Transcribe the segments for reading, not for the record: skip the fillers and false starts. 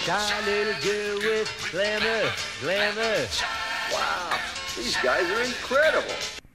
Shy little girl with glamour, glamour. Wow, these guys are incredible.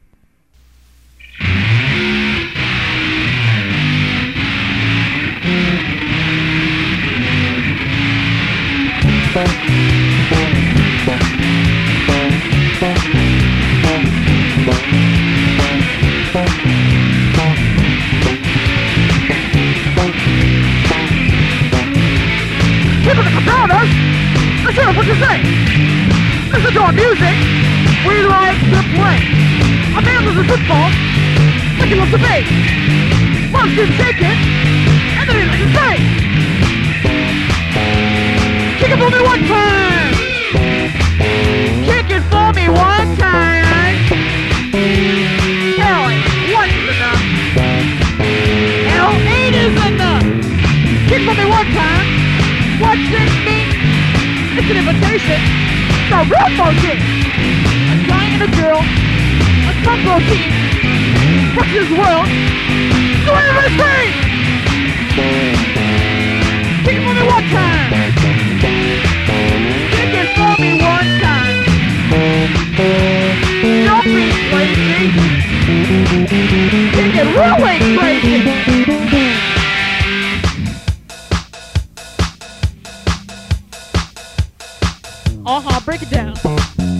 People that compelled us, listen to what you say. Listen to our music, we like to play. A man loves a football, like he loves to bake. Loves to shake it, and then he likes to say. Kick it for me one time. Kick it for me one time. Hell, 1 is enough. Hell, 8 is enough. Kick for me one time. What's it mean? It's an invitation. It's a real funky. A guy and a girl. A football team. Versus world. So everybody scream! Kick it for me one time. Kick it for me one time. Don't be crazy. Kick it really crazy. Break it down.